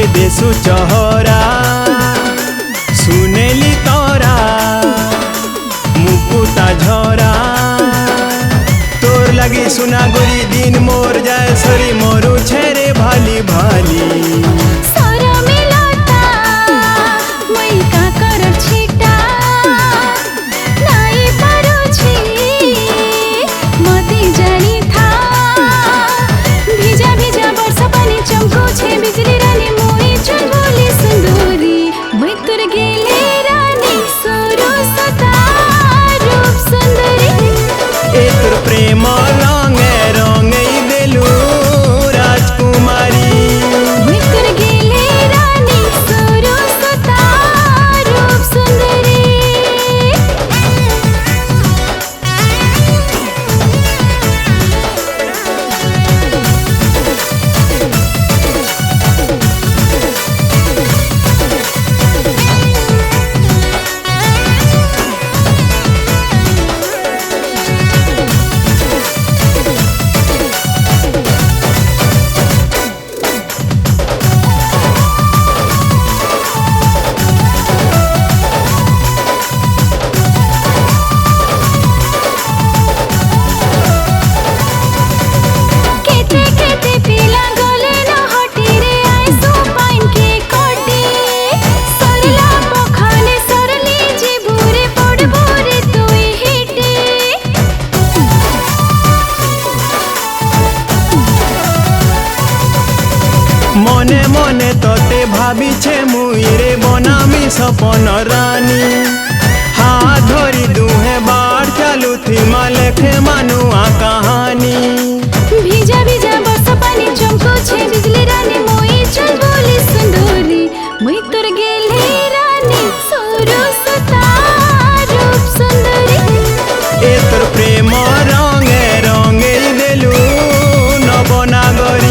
देसु चहरा सुनेली तोरा मुकुता झरा तोर लगी सुना गोरी दिन मोर जाए सरी मोरू छेरे भाली भाली प्रेम रंगे रंगे देलू राजकुमारी मने मने तोते भाभी छे मुई रे बनामी सपन रानी हाथ धरी दुहे बार चालू थी मालेखे मानुआ कहानी भीजा भीजा बरसा पानी चमको छे बिजली रानी मोई चल बोली सुंदरी मुई तोर गेले रानी सोरो सता रूप सुंदरी ए तोर प्रेम रंगे रंगे देलू नवनागरी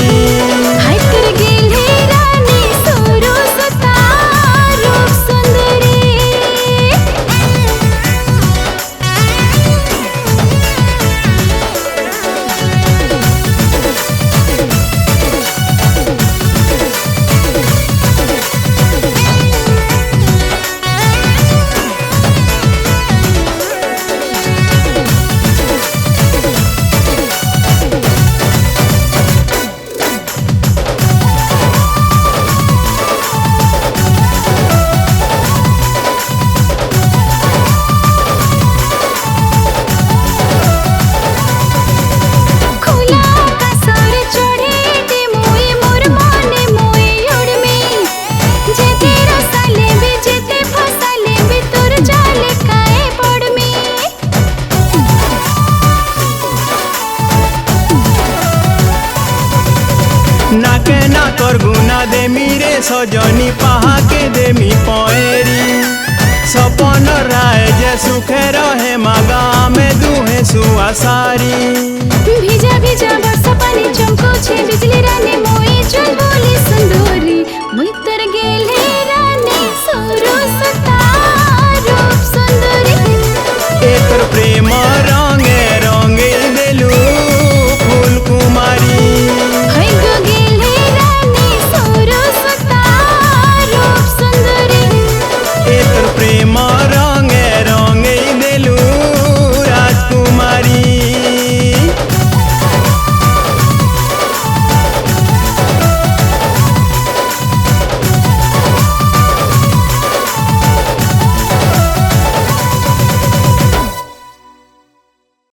नाके ना तोर गुना दे मीरे सजनी पहा के दे मी पएरी सपन राय जे सुखे रहे मागा में दुहे सुआ सारी भीजा भीजा बरसा पानी चमको छे बिजली रानी मोई चल बोली सुंदरी मुई